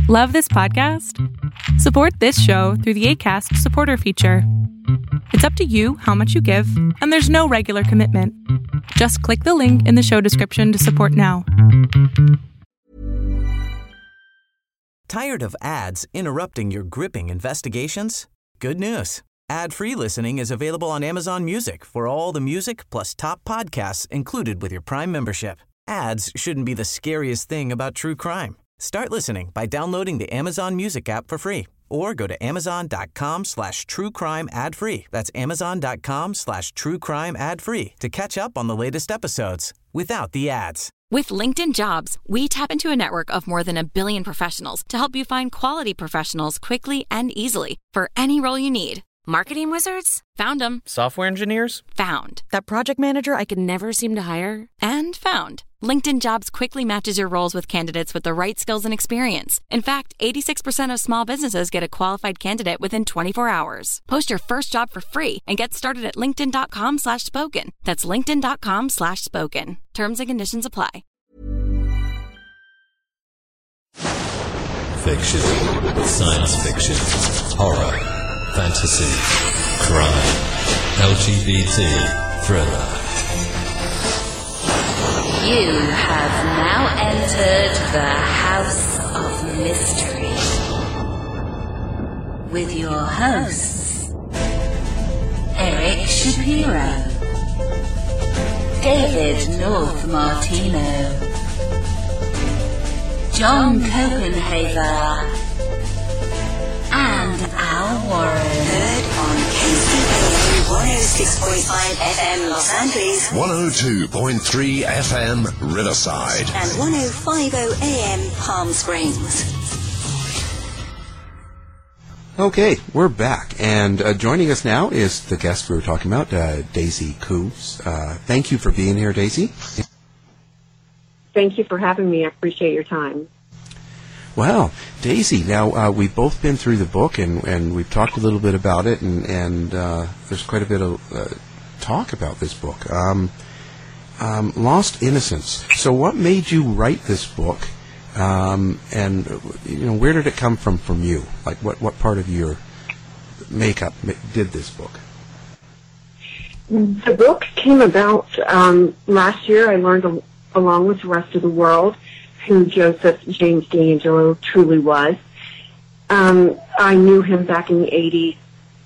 Love this podcast? Support this show through the Acast supporter feature. It's up to you how much you give, and there's no regular commitment. Just click the link in the show description to support now. Tired of ads interrupting your gripping investigations? Good news. Ad-free listening is available on Amazon Music for all the music plus top podcasts included with your Prime membership. Ads shouldn't be the scariest thing about true crime. Start listening by downloading the Amazon Music app for free or go to amazon.com/truecrime ad-free. That's amazon.com/truecrime ad-free to catch up on the latest episodes without the ads. With LinkedIn Jobs, we tap into a network of more than 1 billion professionals to help you find quality professionals quickly and easily for any role you need. Marketing wizards? Found them. Software engineers? Found. That project manager I could never seem to hire? And found. LinkedIn Jobs quickly matches your roles with candidates with the right skills and experience. In fact, 86% of small businesses get a qualified candidate within 24 hours. Post your first job for free and get started at linkedin.com/spoken. That's linkedin.com/spoken. Terms and conditions apply. Fiction, science fiction, horror, fantasy, crime, LGBT, thriller. You have now entered the House of Mystery with your hosts, Eric Shapiro, David North Martino, John Copenhaver, and Al Warren. Heard on KCAA 106.5 FM Los Angeles, 102.3 FM Riverside, and 105.0 AM Palm Springs. Okay, we're back, and joining us now is the guest we were talking about, Daisy Coombs. Thank you for being here, Daisy. Thank you for having me. I appreciate your time. Well, Daisy, now we've both been through the book, and we've talked a little bit about it, and there's quite a bit of talk about this book. Lost Innocence. So what made you write this book, and where did it come from you? Like, what part of your makeup did this book? The book came about last year. I learned, along with the rest of the world, who Joseph James DeAngelo truly was. I knew him back in the 80s.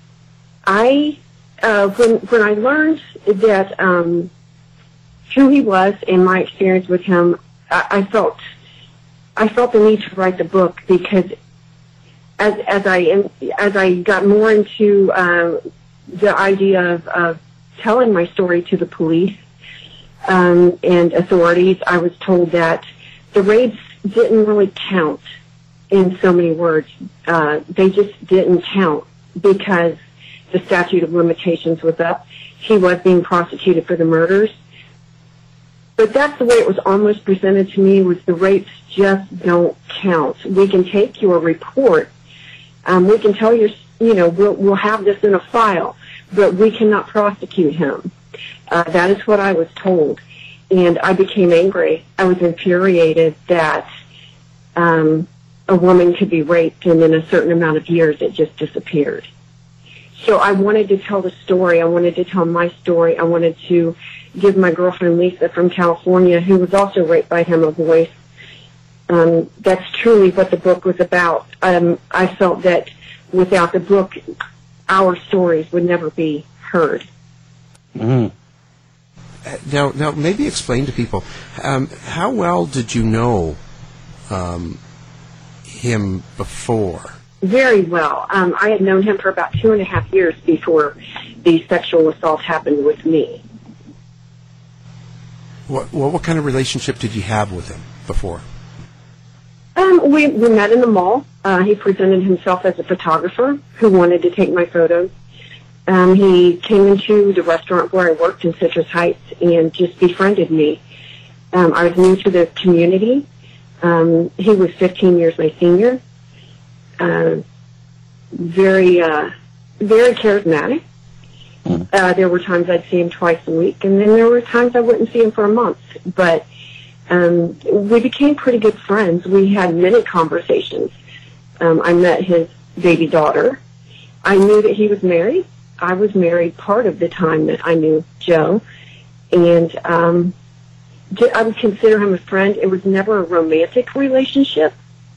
When I learned that who he was and my experience with him, I felt the need to write the book because as I got more into the idea of telling my story to the police and authorities, I was told that the rapes didn't really count in so many words. They just didn't count because the statute of limitations was up. He was being prosecuted for the murders. But that's the way it was almost presented to me, was the rapes just don't count. We can take your report. We can tell we'll have this in a file, but we cannot prosecute him. That is what I was told. And I became angry. I was infuriated that a woman could be raped and in a certain amount of years it just disappeared. So I wanted to tell the story. I wanted to tell my story. I wanted to give my girlfriend Lisa from California, who was also raped by him, a voice. That's truly what the book was about. I felt that without the book, our stories would never be heard. Mm. Now, maybe explain to people, how well did you know him before? Very well. I had known him for about 2.5 years before the sexual assault happened with me. What kind of relationship did you have with him before? We met in the mall. He presented himself as a photographer who wanted to take my photos. He came into the restaurant where I worked in Citrus Heights and just befriended me. I was new to the community. He was 15 years my senior. Very charismatic. There were times I'd see him twice a week, and then there were times I wouldn't see him for a month. But we became pretty good friends. We had many conversations. I met his baby daughter. I knew that he was married. I was married part of the time that I knew Joe, and I would consider him a friend. It was never a romantic relationship.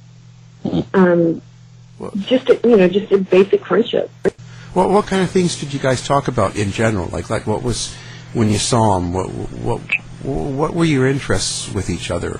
Just a basic friendship. What kind of things did you guys talk about in general? Like what was, when you saw him, what were your interests with each other?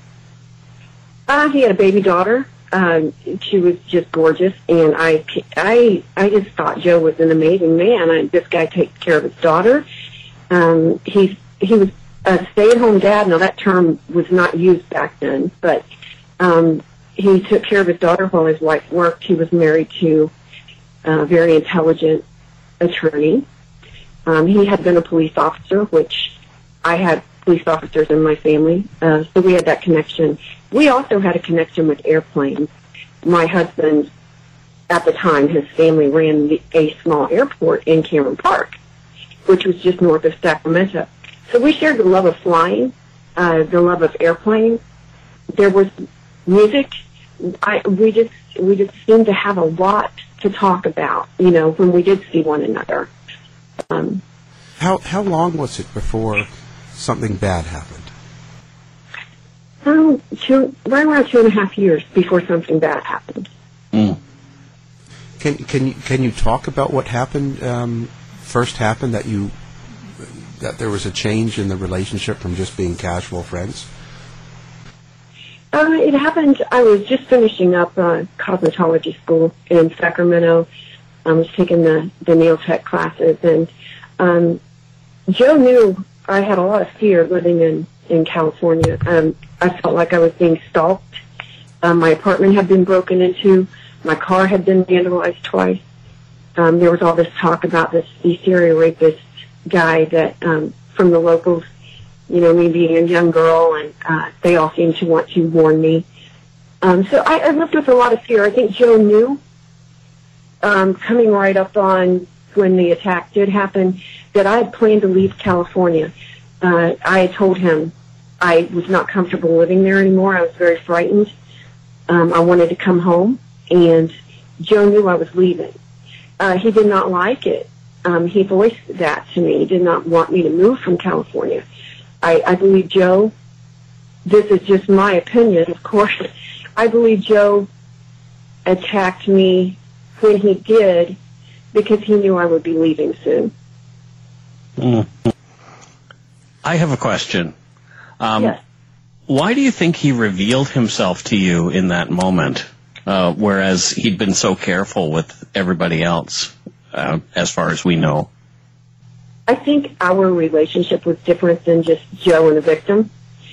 He had a baby daughter. She was just gorgeous, and I just thought Joe was an amazing man. This guy takes care of his daughter. He was a stay-at-home dad. Now, that term was not used back then, but he took care of his daughter while his wife worked. He was married to a very intelligent attorney. He had been a police officer, which I had police officers in my family, so we had that connection. We also had a connection with airplanes. My husband, at the time, his family ran a small airport in Cameron Park, which was just north of Sacramento. So we shared the love of flying, the love of airplanes. There was music. We just seemed to have a lot to talk about, when we did see one another. How long was it before something bad happened? Right around 2.5 years before something bad happened. Can you talk about what happened? First happened that there was a change in the relationship from just being casual friends? It happened. I was just finishing up cosmetology school in Sacramento. I was taking the nail tech classes, and Joe knew I had a lot of fear living in California. I felt like I was being stalked. My apartment had been broken into. My car had been vandalized twice. There was all this talk about this East Area rapist guy that from the locals, me being a young girl, and they all seemed to want to warn me. So I lived with a lot of fear. I think Joe knew, coming right up on when the attack did happen, that I had planned to leave California. I had told him I was not comfortable living there anymore. I was very frightened. I wanted to come home, and Joe knew I was leaving. He did not like it. He voiced that to me. He did not want me to move from California. I believe Joe, this is just my opinion, of course, I believe Joe attacked me when he did because he knew I would be leaving soon. I have a question. Yes. Why do you think he revealed himself to you in that moment, whereas he'd been so careful with everybody else, as far as we know? I think our relationship was different than just Joe and the victim.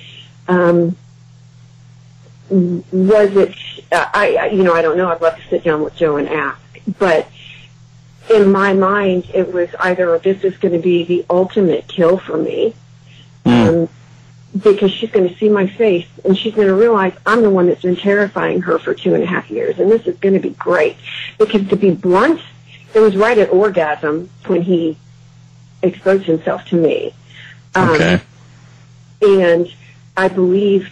Was it, I don't know. I'd love to sit down with Joe and ask. But in my mind, it was either this is going to be the ultimate kill for me, because she's going to see my face and she's going to realize I'm the one that's been terrifying her for 2.5 years, and this is going to be great. Because to be blunt, it was right at orgasm when he exposed himself to me. Okay. And I believe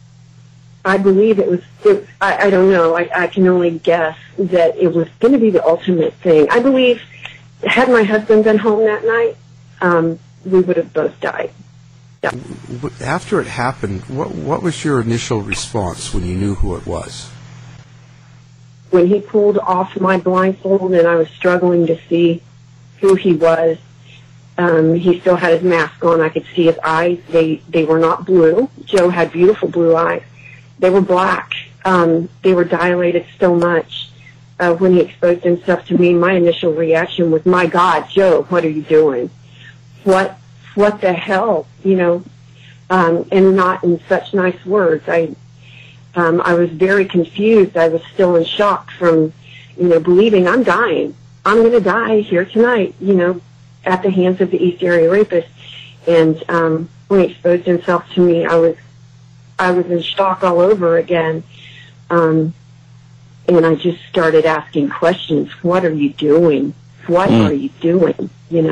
it was, I don't know, I can only guess that it was going to be the ultimate thing. I believe had my husband been home that night, we would have both died. Yeah. After it happened, what was your initial response when you knew who it was? When he pulled off my blindfold and I was struggling to see who he was, he still had his mask on. I could see his eyes. They were not blue. Joe had beautiful blue eyes. They were black. They were dilated so much. When he exposed himself to me, my initial reaction was, my God, Joe, what are you doing? What the hell? And not in such nice words. I was very confused. I was still in shock from, believing I'm dying. I'm going to die here tonight, at the hands of the East Area rapist. And when he exposed himself to me, I was in shock all over again. And I just started asking questions. What are you doing? What are you doing?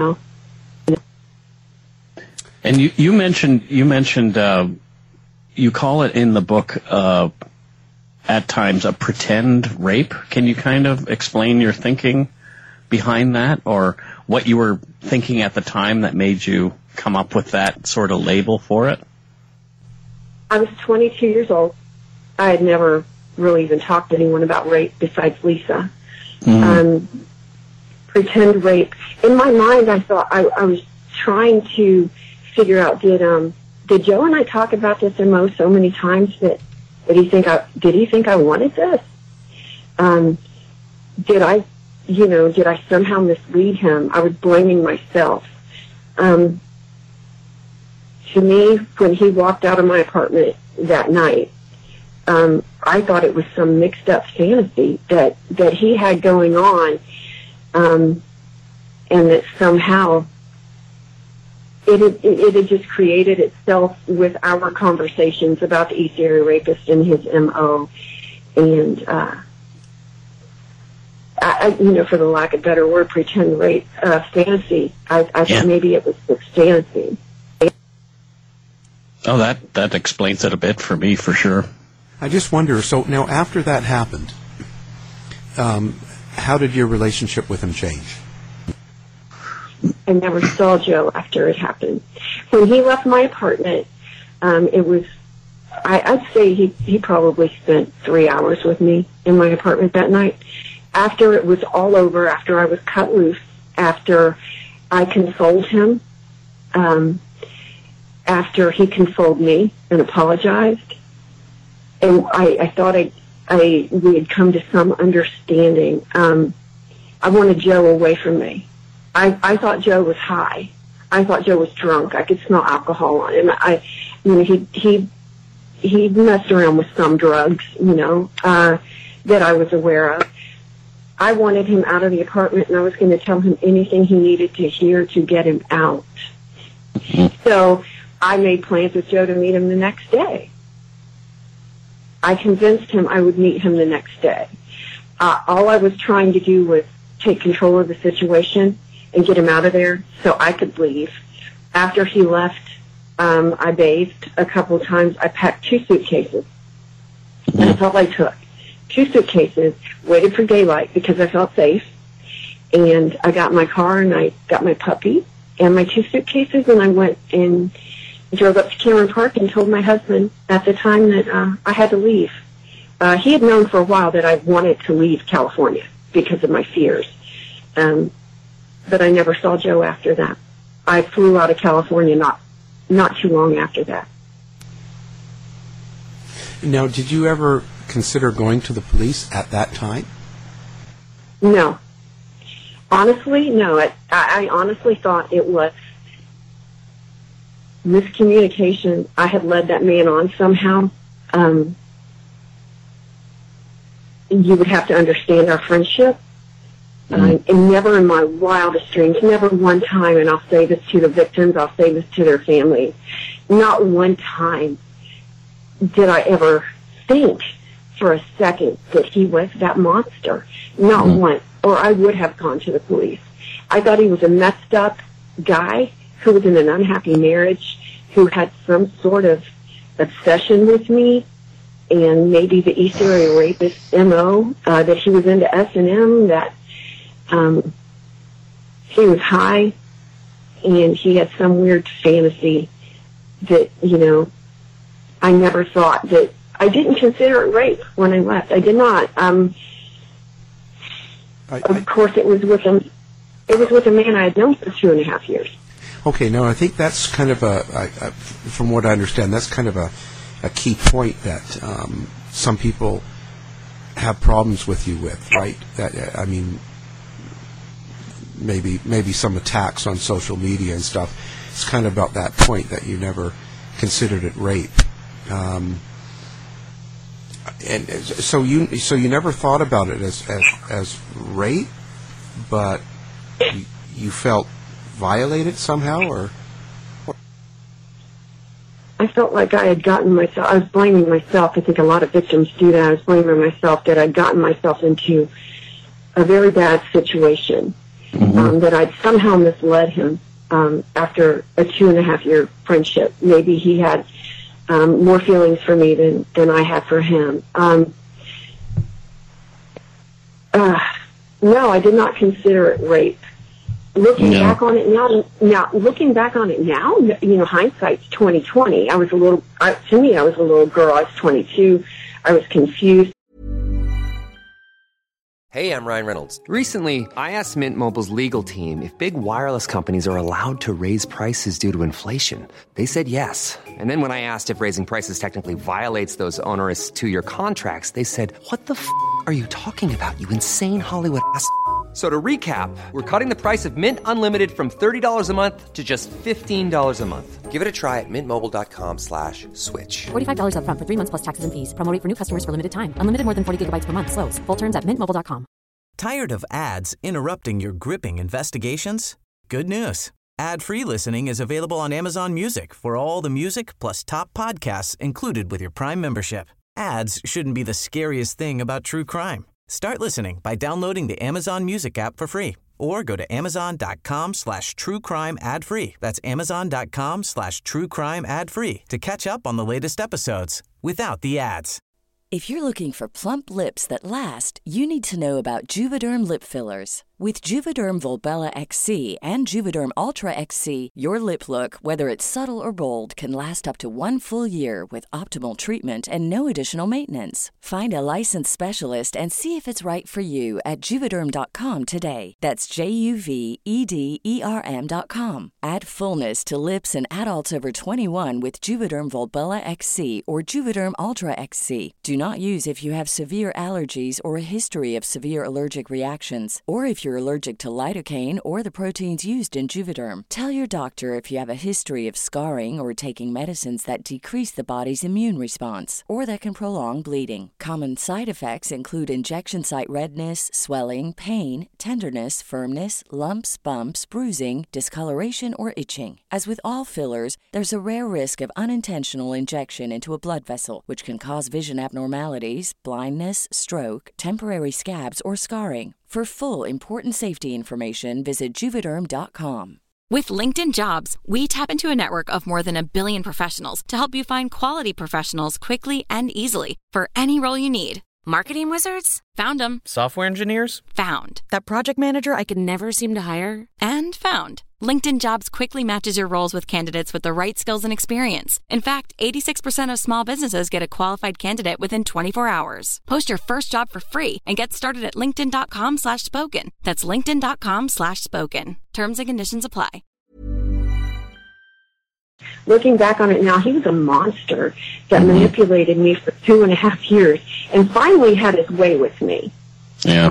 And you mentioned you call it in the book at times a pretend rape. Can you kind of explain your thinking behind that, or what you were thinking at the time that made you come up with that sort of label for it? I was 22 years old. I had never really even talked to anyone about rape besides Lisa. Pretend rape. In my mind, I thought I was trying to figure out, did Joe and I talk about this MO so many times that did he think I wanted this? Did I somehow mislead him? I was blaming myself. To me, when he walked out of my apartment that night, I thought it was some mixed up fantasy that he had going on, and that somehow it had just created itself with our conversations about the East Area Rapist and his MO, and for the lack of a better word, pretend rape fantasy. I thought maybe it was this fantasy. Oh, that explains it a bit for me, for sure. I just wonder, so now after that happened, how did your relationship with him change? I never saw Joe after it happened. When he left my apartment, it was, I'd say he probably spent 3 hours with me in my apartment that night. After it was all over, after I was cut loose, after I consoled him, after he consoled me and apologized, and I thought we had come to some understanding. I wanted Joe away from me. I thought Joe was high. I thought Joe was drunk. I could smell alcohol on him. He messed around with some drugs, that I was aware of. I wanted him out of the apartment, and I was going to tell him anything he needed to hear to get him out. So I made plans with Joe to meet him the next day. I convinced him I would meet him the next day. All I was trying to do was take control of the situation and get him out of there so I could leave. After he left, I bathed a couple of times. I packed 2 suitcases. That's all I took. 2 suitcases, waited for daylight because I felt safe, and I got my car and I got my puppy and my 2 suitcases, and I went and drove up to Cameron Park and told my husband at the time that I had to leave. He had known for a while that I wanted to leave California because of my fears, but I never saw Joe after that. I flew out of California not too long after that. Now, did you ever consider going to the police at that time? No. Honestly, no. I honestly thought it was miscommunication. I had led that man on somehow. You would have to understand our friendship. And never in my wildest dreams, never one time, and I'll say this to the victims, I'll say this to their families, not one time did I ever think for a second that he was that monster. Not once. Or I would have gone to the police. I thought he was a messed up guy who was in an unhappy marriage, who had some sort of obsession with me, and maybe the East Area Rapist MO, that he was into S&M, that he was high, and he had some weird fantasy that, I never thought that. I didn't consider it rape when I left. I did not. Of course, it was with a man I had known for 2.5 years. Okay, now I think that's kind of from what I understand, that's kind of a key point that some people have problems with you with, right? That, I mean, maybe some attacks on social media and stuff. It's kind of about that point that you never considered it rape. And so you never thought about it as rape, but you felt violated somehow, or? I felt like I had gotten myself. I was blaming myself. I think a lot of victims do that. I was blaming myself that I'd gotten myself into a very bad situation, that I'd somehow misled him after a 2.5-year friendship. Maybe he had more feelings for me than I had for him. No, I did not consider it rape. Looking back on it now, hindsight's 20/20. I was a little girl. I was 22. I was confused. Hey, I'm Ryan Reynolds. Recently, I asked Mint Mobile's legal team if big wireless companies are allowed to raise prices due to inflation. They said yes. And then when I asked if raising prices technically violates those onerous 2-year contracts, they said, "What the f*** are you talking about, you insane Hollywood ass?" So to recap, we're cutting the price of Mint Unlimited from $30 a month to just $15 a month. Give it a try at mintmobile.com/switch. $45 up front for 3 months plus taxes and fees. Promo rate for new customers for limited time. Unlimited more than 40 gigabytes per month. Slows full terms at mintmobile.com. Tired of ads interrupting your gripping investigations? Good news. Ad-free listening is available on Amazon Music for all the music plus top podcasts included with your Prime membership. Ads shouldn't be the scariest thing about true crime. Start listening by downloading the Amazon Music app for free or go to amazon.com/truecrime ad-free. That's amazon.com/truecrime ad-free to catch up on the latest episodes without the ads. If you're looking for plump lips that last, you need to know about Juvederm lip fillers. With Juvederm Volbella XC and Juvederm Ultra XC, your lip look, whether it's subtle or bold, can last up to 1 full year with optimal treatment and no additional maintenance. Find a licensed specialist and see if it's right for you at Juvederm.com today. That's JUVEDERM.com. Add fullness to lips in adults over 21 with Juvederm Volbella XC or Juvederm Ultra XC. Do not use if you have severe allergies or a history of severe allergic reactions, or if you're allergic to lidocaine or the proteins used in Juvederm. Tell your doctor if you have a history of scarring or taking medicines that decrease the body's immune response or that can prolong bleeding. Common side effects include injection site redness, swelling, pain, tenderness, firmness, lumps, bumps, bruising, discoloration, or itching. As with all fillers, there's a rare risk of unintentional injection into a blood vessel, which can cause vision abnormalities, blindness, stroke, temporary scabs, or scarring. For full, important safety information, visit Juvederm.com. With LinkedIn Jobs, we tap into a network of more than 1 billion professionals to help you find quality professionals quickly and easily for any role you need. Marketing wizards? Found them. Software engineers? Found. That project manager I could never seem to hire? And found. LinkedIn Jobs quickly matches your roles with candidates with the right skills and experience. In fact, 86% of small businesses get a qualified candidate within 24 hours. Post your first job for free and get started at linkedin.com/spoken. That's linkedin.com/spoken. Terms and conditions apply. Looking back on it now, he was a monster that manipulated me for 2.5 years and finally had his way with me. Yeah.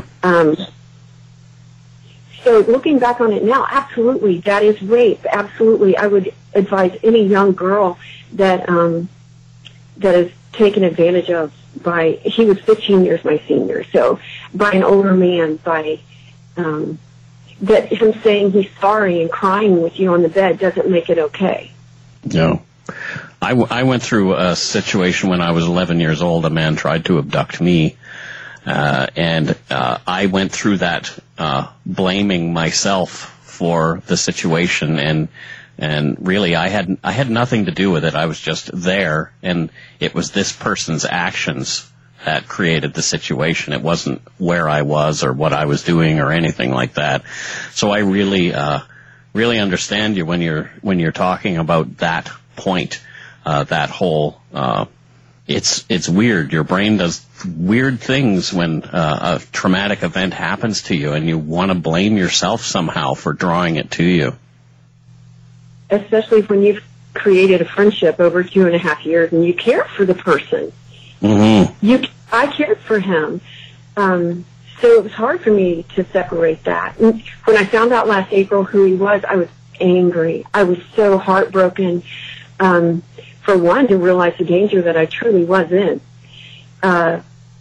So looking back on it now, absolutely, that is rape. Absolutely, I would advise any young girl that that is taken advantage of by, he was 15 years my senior, so by an older man, by that him saying he's sorry and crying with you on the bed doesn't make it okay. No. I went through a situation when I was 11 years old. A man tried to abduct me. And I went through that blaming myself for the situation, and really I had nothing to do with it. I was just there, and it was this person's actions that created the situation. It wasn't where I was or what I was doing or anything like that. So I really understand you when you're talking about that point, that whole. It's weird. Your brain does weird things when a traumatic event happens to you, and you want to blame yourself somehow for drawing it to you. Especially when you've created a friendship over 2.5 years and you care for the person. Mm-hmm. I cared for him. So it was hard for me to separate that. And when I found out last April who he was, I was angry. I was so heartbroken. For one, to realize the danger that I truly was in. God,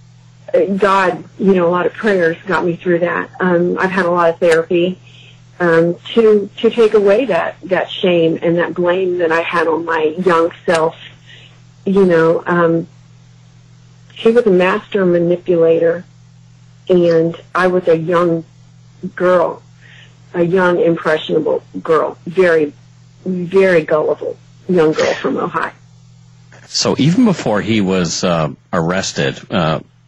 a lot of prayers got me through that. I've had a lot of therapy to take away that shame and that blame that I had on my young self. He was a master manipulator, and I was a young girl, a young, impressionable girl, very, very gullible young girl from Ohio. So even before he was arrested,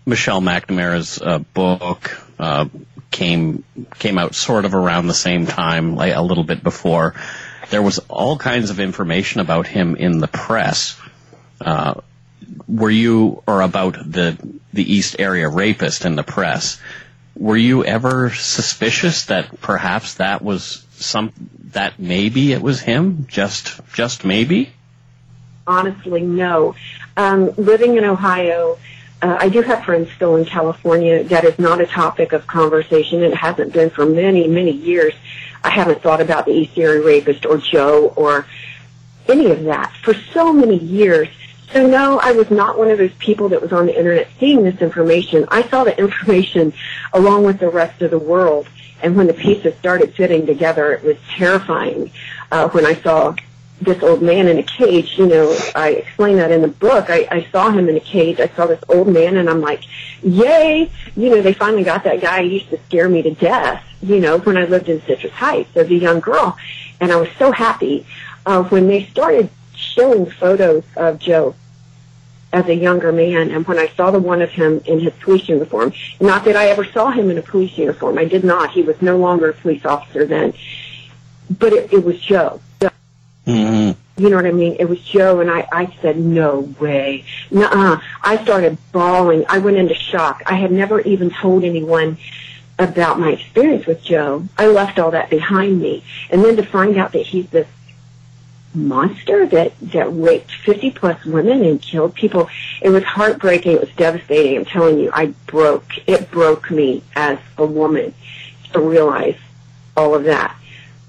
Michelle McNamara's book came out sort of around the same time, like a little bit before. There was all kinds of information about him in the press. Were you, or about the East Area Rapist in the press, were you ever suspicious that perhaps that was that maybe it was him? Just maybe? Honestly, no. Living in Ohio, I do have friends still in California. That is not a topic of conversation. It hasn't been for many, many years. I haven't thought about the East Area Rapist or Joe or any of that for so many years. So no, I was not one of those people that was on the internet seeing this information. I saw the information along with the rest of the world. And when the pieces started fitting together, it was terrifying. When I saw this old man in a cage, I explain that in the book. I saw him in a cage. I saw this old man, and I'm like, yay! They finally got that guy who used to scare me to death, when I lived in Citrus Heights as a young girl. And I was so happy when they started showing photos of Joe as a younger man, and when I saw the one of him in his police uniform. Not that I ever saw him in a police uniform. I did not. He was no longer a police officer then. But it was Joe. Mm-hmm. You know what I mean? It was Joe, and I said, no way. Nuh-uh. I started bawling. I went into shock. I had never even told anyone about my experience with Joe. I left all that behind me. And then to find out that he's this monster that raped 50-plus women and killed people, it was heartbreaking. It was devastating. I'm telling you, it broke me as a woman to realize all of that.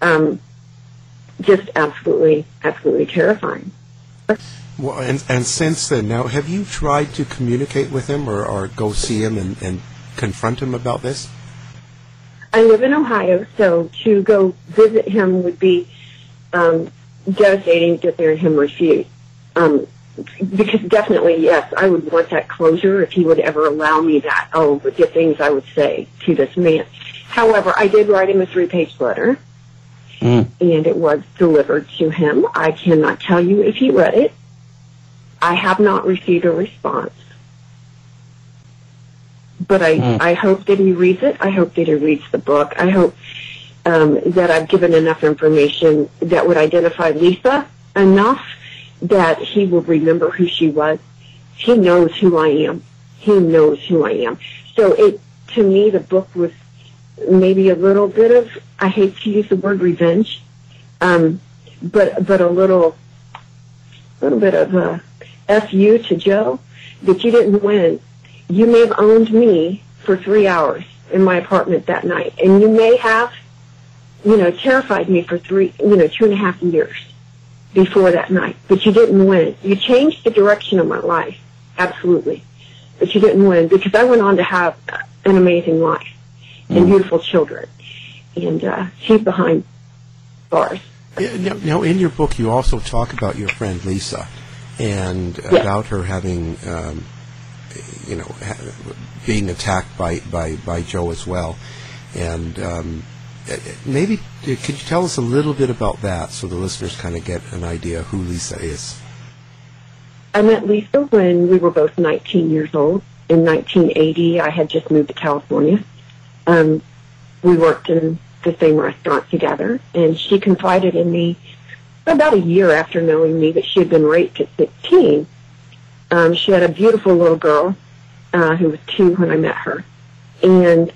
Just absolutely terrifying. Well, and since then, now, have you tried to communicate with him or go see him and confront him about this? I live in Ohio, so to go visit him would be devastating to hear him refuse. Because definitely, yes, I would want that closure if he would ever allow me that. Oh, the things I would say to this man. However, I did write him a 3-page letter. And it was delivered to him. I cannot tell you if he read it. I have not received a response. But I hope that he reads it. I hope that he reads the book. I hope that I've given enough information that would identify Lisa enough that he will remember who she was. He knows who I am. He knows who I am. So to me, the book was maybe a little bit of, I hate to use the word revenge, but a little bit of a F-you to Joe, that you didn't win. You may have owned me for 3 hours in my apartment that night, and you may have, terrified me for 2.5 years before that night, but you didn't win. You changed the direction of my life, absolutely, but you didn't win, because I went on to have an amazing life and beautiful children, and she's behind bars. Now, in your book, you also talk about your friend Lisa, and about her having, being attacked by Joe as well. And maybe could you tell us a little bit about that, so the listeners kind of get an idea who Lisa is? I met Lisa when we were both 19 years old. In 1980, I had just moved to California. We worked in the same restaurant together, and she confided in me about a year after knowing me that she had been raped at 16. She had a beautiful little girl who was 2 when I met her, and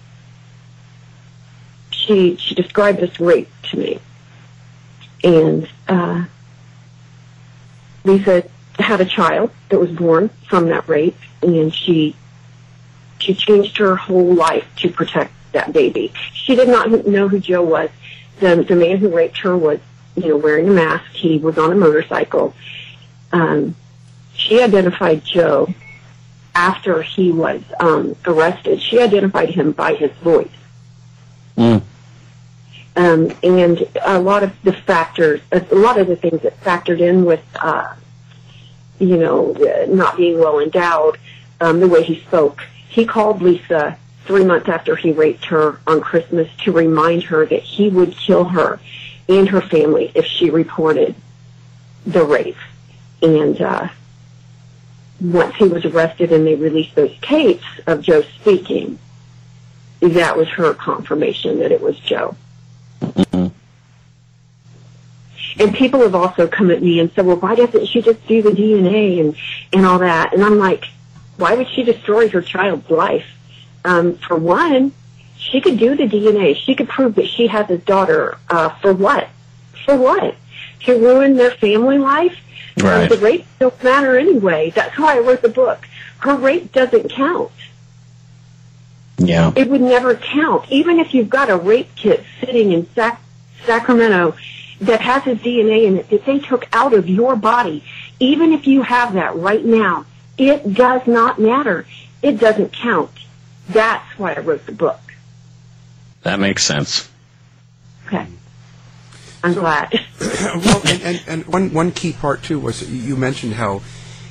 she described this rape to me. And Lisa had a child that was born from that rape, and she changed her whole life to protect that baby. She did not know who Joe was. The man who raped her was, wearing a mask. He was on a motorcycle. She identified Joe after he was arrested. She identified him by his voice. And a lot of the factors, a lot of the things that factored in with, not being well endowed, the way he spoke. He called Lisa 3 months after he raped her on Christmas to remind her that he would kill her and her family if she reported the rape. And once he was arrested and they released those tapes of Joe speaking, that was her confirmation that it was Joe. Mm-hmm. And people have also come at me and said, well, why doesn't she just do the DNA and all that? And I'm like, why would she destroy her child's life? For one, she could do the DNA. She could prove that she has his daughter. For what? For what? To ruin their family life? Right. The rape don't matter anyway. That's why I wrote the book. Her rape doesn't count. Yeah. It would never count. Even if you've got a rape kit sitting in Sacramento that has his DNA in it that they took out of your body, even if you have that right now, it does not matter. It doesn't count. That's why I wrote the book. That makes sense. Okay. I'm glad. Well, and one key part, too, was you mentioned how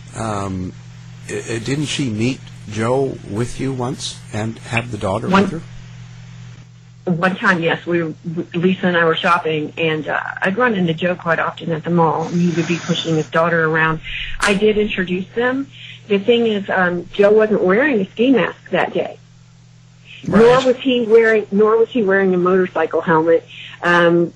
didn't she meet Joe with you once and have the daughter with her? One time, yes. Lisa and I were shopping, and I'd run into Joe quite often at the mall, and he would be pushing his daughter around. I did introduce them. The thing is, Joe wasn't wearing a ski mask that day. Right. Nor was he wearing a motorcycle helmet. And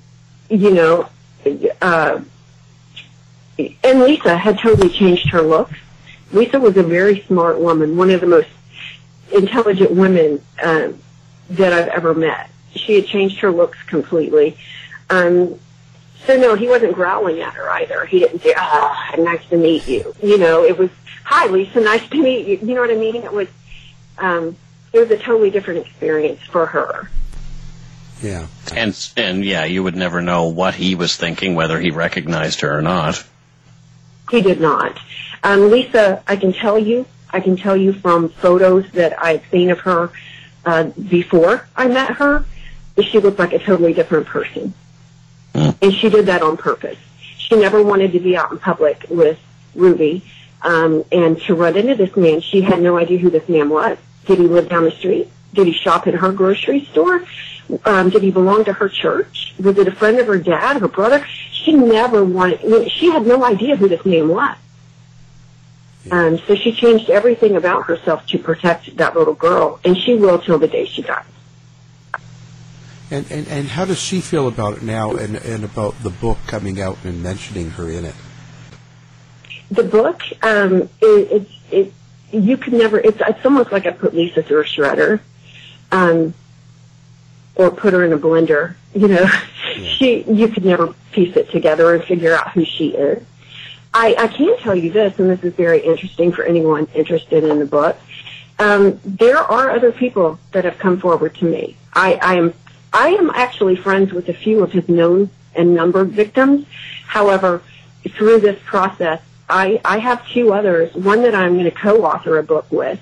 Lisa had totally changed her look. Lisa was a very smart woman, one of the most intelligent women that I've ever met. She had changed her looks completely. So no, he wasn't growling at her either. He didn't say, nice to meet you. It was, hi Lisa, nice to meet you. You know what I mean? It was a totally different experience for her. Yeah. And yeah, you would never know what he was thinking, whether he recognized her or not. He did not. Lisa, I can tell you from photos that I've seen of her before I met her, that she looked like a totally different person. And she did that on purpose. She never wanted to be out in public with Ruby, and to run into this man, she had no idea who this man was. Did he live down the street? Did he shop at her grocery store? Did he belong to her church? Was it a friend of her dad, her brother? She had no idea who this man was. So she changed everything about herself to protect that little girl, and she will till the day she dies. And how does she feel about it now, and about the book coming out and mentioning her in it? The book, you could never. It's almost like I put Lisa through a shredder, or put her in a blender. You could never piece it together and figure out who she is. I can tell you this, and this is very interesting for anyone interested in the book. There are other people that have come forward to me. I am actually friends with a few of his known and numbered victims. However, through this process, I have two others. One that I'm going to co-author a book with,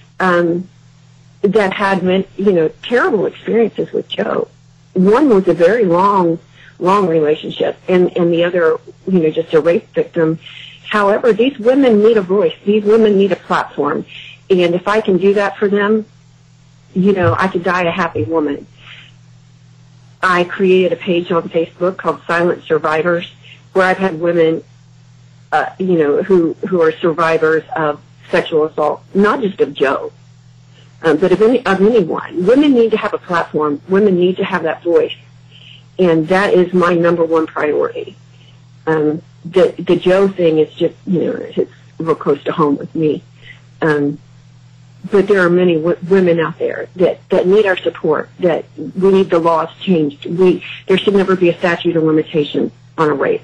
that had terrible experiences with Joe. One was a very long relationship, and the other, just a rape victim. However, these women need a voice. These women need a platform. And if I can do that for them, I could die a happy woman. I created a page on Facebook called Silent Survivors, where I've had women, who are survivors of sexual assault, not just of Joe, but of anyone. Women need to have a platform. Women need to have that voice. And that is my number one priority. The Joe thing is just, it's real close to home with me. But there are many women out there that need our support, that we need the laws changed. There should never be a statute of limitations on a rape.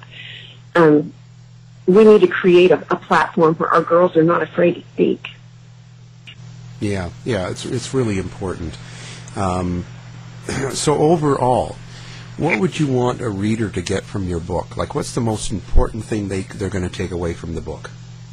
We need to create a platform where our girls are not afraid to speak. Yeah, it's really important. So overall, what would you want a reader to get from your book? Like, what's the most important thing they're going to take away from the book?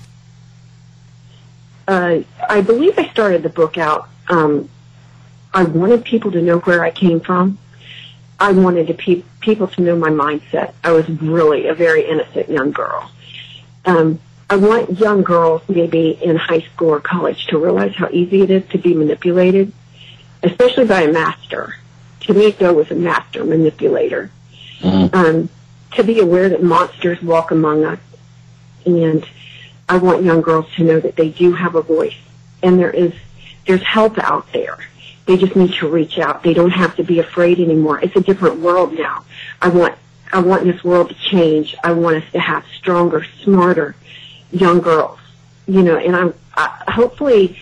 I believe I started the book out. I wanted people to know where I came from. I wanted people to know my mindset. I was really a very innocent young girl. I want young girls, maybe in high school or college, to realize how easy it is to be manipulated, especially by a master. To me, Joe was a master manipulator. Mm-hmm. To be aware that monsters walk among us. And I want young girls to know that they do have a voice, and there's help out there. They just need to reach out. They don't have to be afraid anymore. It's a different world now. I want this world to change. I want us to have stronger, smarter young girls, you know, and hopefully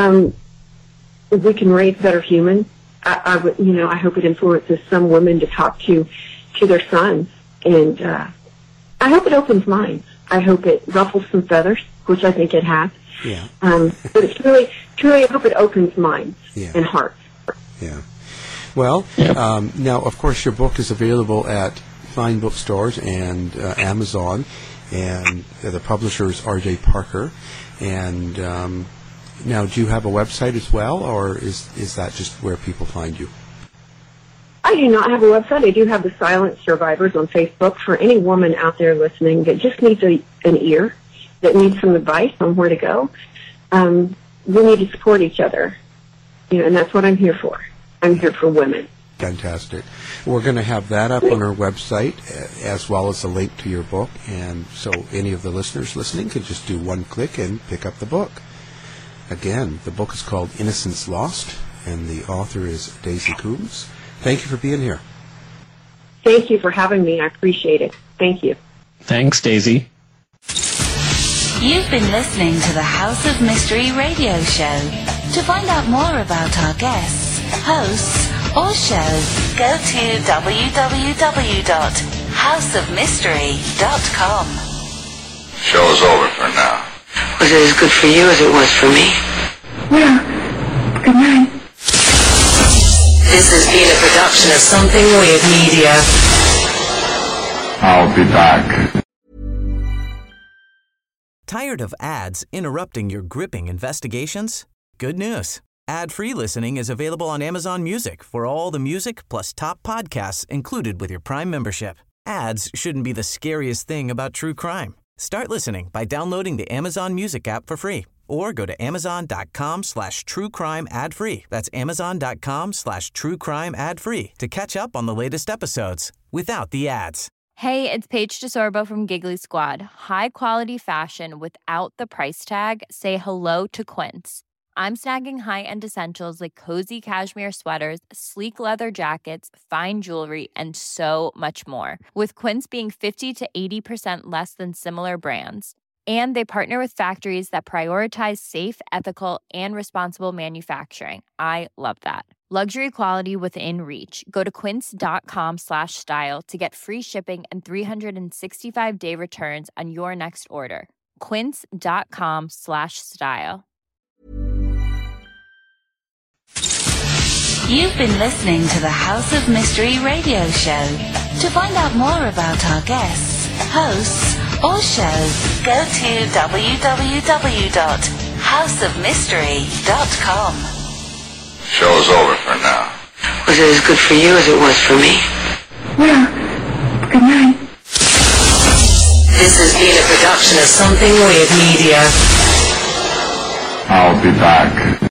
we can raise better humans. I hope it influences some women to talk to their sons, and I hope it opens minds. I hope it ruffles some feathers, which I think it has. Yeah. But it's truly, I hope it opens minds and hearts. Yeah. Well, now, of course, your book is available at fine bookstores and Amazon, and the publisher is R.J. Parker. And now, do you have a website as well, or is that just where people find you? I do not have a website. I do have the Silent Survivors on Facebook for any woman out there listening that just needs an ear, that needs some advice on where to go. We need to support each other, you know, and that's what I'm here for. I'm here for women. Fantastic. We're going to have that up on our website, as well as a link to your book, and so any of the listeners listening can just do one click and pick up the book. Again, the book is called Innocence Lost, and the author is Daisy Coombs. Thank you for being here. Thank you for having me. I appreciate it. Thank you. Thanks, Daisy. You've been listening to the House of Mystery radio show. To find out more about our guests, hosts, or shows, go to www.houseofmystery.com. Show's over for now. Was it as good for you as it was for me? Well, good night. This has been a production of Something Weird Media. I'll be back. Tired of ads interrupting your gripping investigations? Good news. Ad-free listening is available on Amazon Music for all the music plus top podcasts included with your Prime membership. Ads shouldn't be the scariest thing about true crime. Start listening by downloading the Amazon Music app for free or go to amazon.com/truecrime ad-free. That's amazon.com/truecrime ad-free to catch up on the latest episodes without the ads. Hey, it's Paige DeSorbo from Giggly Squad. High quality fashion without the price tag. Say hello to Quince. I'm snagging high-end essentials like cozy cashmere sweaters, sleek leather jackets, fine jewelry, and so much more. With Quince being 50 to 80% less than similar brands. And they partner with factories that prioritize safe, ethical, and responsible manufacturing. I love that. Luxury quality within reach. Go to quince.com/style to get free shipping and 365-day returns on your next order. Quince.com/style. You've been listening to the House of Mystery radio show. To find out more about our guests, hosts, or shows, go to www.houseofmystery.com. Show's over for now. Was it as good for you as it was for me? Well, good night. This has been a production of Something Weird Media. I'll be back.